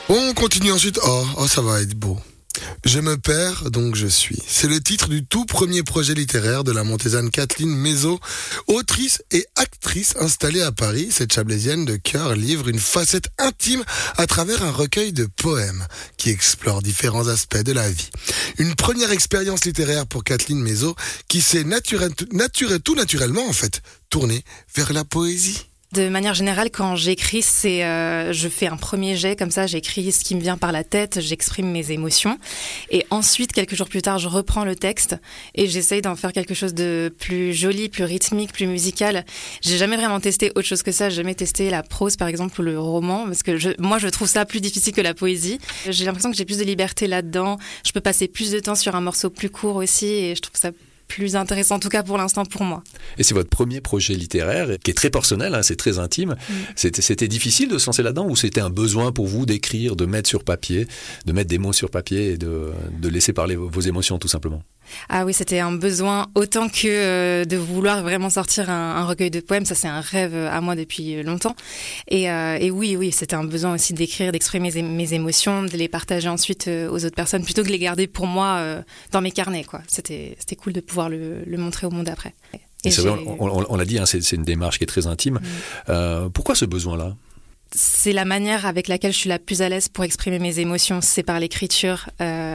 On continue ensuite. Oh, ça va être beau. Je me perds, donc je suis. C'est le titre du tout premier projet littéraire de la Montésane Kathleen Mézot, autrice et actrice installée à Paris. Cette Chablaisienne de cœur livre une facette intime à travers un recueil de poèmes qui explore différents aspects de la vie. Une première expérience littéraire pour Kathleen Mézot qui s'est tout naturellement tournée vers la poésie. De manière générale, quand j'écris, je fais un premier jet, comme ça, j'écris ce qui me vient par la tête, j'exprime mes émotions. Et ensuite, quelques jours plus tard, je reprends le texte et j'essaye d'en faire quelque chose de plus joli, plus rythmique, plus musical. J'ai jamais vraiment testé autre chose que ça. J'ai jamais testé la prose, par exemple, ou le roman, parce que moi, je trouve ça plus difficile que la poésie. J'ai l'impression que j'ai plus de liberté là-dedans. Je peux passer plus de temps sur un morceau plus court aussi et je trouve ça plus intéressant, en tout cas pour l'instant pour moi. Et c'est votre premier projet littéraire, qui est très personnel, c'est très intime. C'était difficile de se lancer là-dedans, ou c'était un besoin pour vous d'écrire, de mettre sur papier, de mettre des mots sur papier et de laisser parler vos émotions tout simplement? Ah oui, c'était un besoin autant que de vouloir vraiment sortir un recueil de poèmes. Ça, c'est un rêve à moi depuis longtemps. Et oui, c'était un besoin aussi d'écrire, d'exprimer mes émotions, de les partager ensuite aux autres personnes, plutôt que de les garder pour moi dans mes carnets, quoi. C'était cool de pouvoir le montrer au monde après. Et c'est vrai, on l'a dit, c'est une démarche qui est très intime. Pourquoi ce besoin-là ? C'est la manière avec laquelle je suis la plus à l'aise pour exprimer mes émotions, c'est par l'écriture.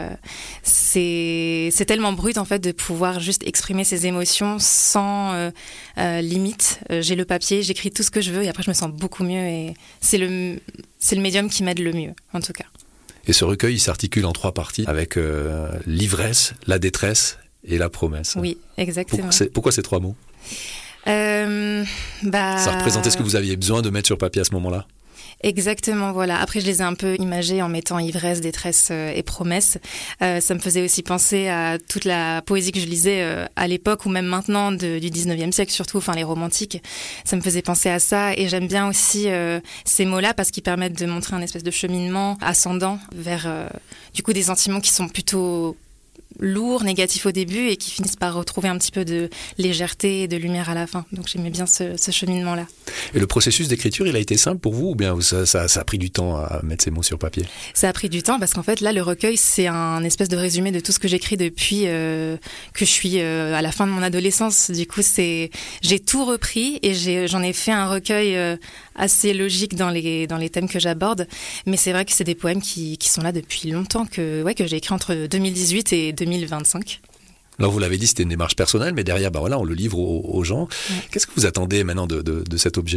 C'est tellement brut en fait de pouvoir juste exprimer ses émotions sans limite. J'ai le papier, j'écris tout ce que je veux et après je me sens beaucoup mieux et c'est le médium qui m'aide le mieux en tout cas. Et ce recueil il s'articule en 3 parties avec l'ivresse, la détresse et la promesse. Oui, exactement. Pourquoi ces 3 mots ? Ça représentait ce que vous aviez besoin de mettre sur papier à ce moment-là ? Exactement, voilà. Après, je les ai un peu imagés en mettant ivresse, détresse et promesse. Ça me faisait aussi penser à toute la poésie que je lisais à l'époque ou même maintenant du 19e siècle, surtout, enfin les romantiques. Ça me faisait penser à ça et j'aime bien aussi ces mots-là parce qu'ils permettent de montrer un espèce de cheminement ascendant vers du coup des sentiments qui sont plutôt lourds, négatifs au début et qui finissent par retrouver un petit peu de légèreté et de lumière à la fin. Donc j'aimais bien ce cheminement-là. Et le processus d'écriture, il a été simple pour vous ou bien ça a pris du temps à mettre ces mots sur papier ? Ça a pris du temps parce qu'en fait là le recueil c'est un espèce de résumé de tout ce que j'écris depuis que je suis à la fin de mon adolescence. Du coup j'ai tout repris et j'en ai fait un recueil assez logique dans les thèmes que j'aborde. Mais c'est vrai que c'est des poèmes qui sont là depuis longtemps que j'ai écrit entre 2018 et 2025. Alors vous l'avez dit, c'était une démarche personnelle, mais derrière, on le livre aux gens. Ouais. Qu'est-ce que vous attendez maintenant de cet objet ?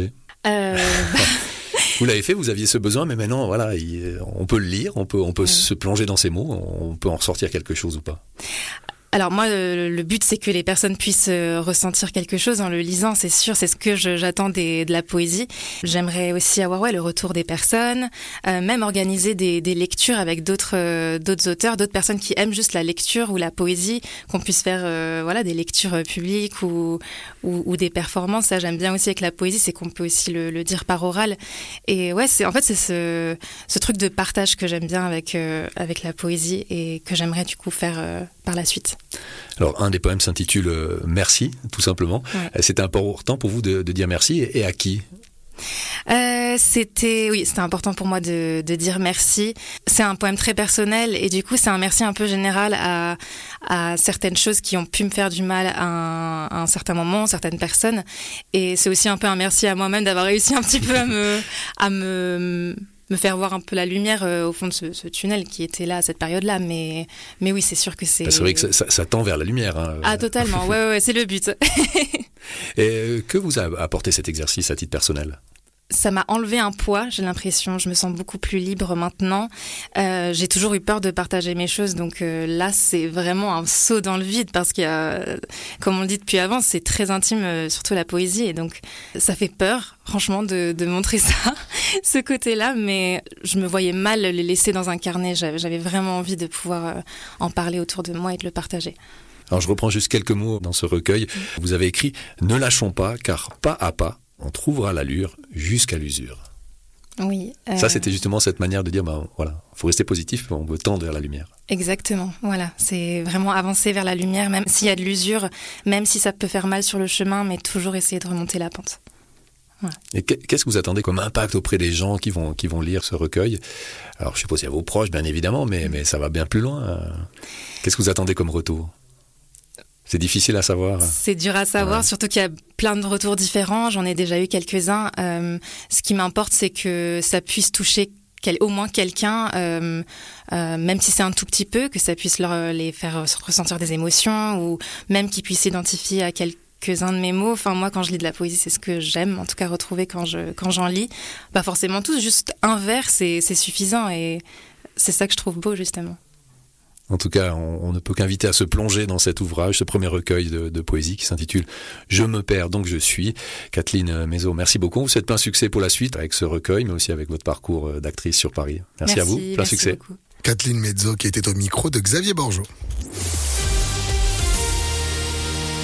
Vous l'avez fait, vous aviez ce besoin, mais maintenant, on peut le lire, on peut se plonger dans ces mots, on peut en ressortir quelque chose ou pas ? Alors moi, le but, c'est que les personnes puissent ressentir quelque chose en le lisant, c'est sûr, c'est ce que j'attends de la poésie. J'aimerais aussi avoir le retour des personnes, même organiser des lectures avec d'autres auteurs, d'autres personnes qui aiment juste la lecture ou la poésie, qu'on puisse faire des lectures publiques ou des performances. Ça, j'aime bien aussi avec la poésie, c'est qu'on peut aussi le dire par oral. Et c'est ce truc de partage que j'aime bien avec la poésie et que j'aimerais du coup faire par la suite. Alors, un des poèmes s'intitule « Merci », tout simplement. Ouais. C'était important pour vous de dire merci et à qui ? C'était important pour moi de dire merci. C'est un poème très personnel et du coup c'est un merci un peu général à certaines choses qui ont pu me faire du mal à un certain moment, certaines personnes. Et c'est aussi un peu un merci à moi-même d'avoir réussi un petit peu à me faire voir un peu la lumière au fond de ce tunnel qui était là à cette période-là. Mais oui, c'est sûr que c'est... C'est vrai que ça tend vers la lumière. Hein. Ah, totalement. Ouais, c'est le but. Et que vous a apporté cet exercice à titre personnel ? Ça m'a enlevé un poids, j'ai l'impression. Je me sens beaucoup plus libre maintenant. J'ai toujours eu peur de partager mes choses, donc là, c'est vraiment un saut dans le vide parce qu'il y a, comme on le dit depuis avant, c'est très intime, surtout la poésie, et donc ça fait peur, franchement, de montrer ça, ce côté-là, mais je me voyais mal le laisser dans un carnet. J'avais vraiment envie de pouvoir en parler autour de moi et de le partager. Alors, je reprends juste quelques mots dans ce recueil. Vous avez écrit « Ne lâchons pas, car pas à pas, on trouvera l'allure jusqu'à l'usure ». Oui. Ça, c'était justement cette manière de dire, faut rester positif, on veut tendre vers la lumière. Exactement, voilà. C'est vraiment avancer vers la lumière, même s'il y a de l'usure, même si ça peut faire mal sur le chemin, mais toujours essayer de remonter la pente. Ouais. Et qu'est-ce que vous attendez comme impact auprès des gens qui vont lire ce recueil? Alors, je suppose qu'il y a vos proches, bien évidemment, mais ça va bien plus loin. Qu'est-ce que vous attendez comme retour? C'est difficile à savoir. C'est dur à savoir, surtout qu'il y a plein de retours différents. J'en ai déjà eu quelques-uns. Ce qui m'importe, c'est que ça puisse toucher au moins quelqu'un, même si c'est un tout petit peu, que ça puisse les faire ressentir des émotions, ou même qu'ils puissent s'identifier à quelques-uns de mes mots. Enfin, moi, quand je lis de la poésie, c'est ce que j'aime, en tout cas, retrouver quand j'en lis. Pas forcément tous, juste un vers, c'est suffisant, et c'est ça que je trouve beau, justement. En tout cas, on ne peut qu'inviter à se plonger dans cet ouvrage, ce premier recueil de poésie qui s'intitule « Je me perds, donc je suis ». Kathleen Mezzo, merci beaucoup. Vous souhaite plein succès pour la suite avec ce recueil, mais aussi avec votre parcours d'actrice sur Paris. Merci à vous, plein succès. Beaucoup. Kathleen Mezzo qui était au micro de Xavier Borgeaud.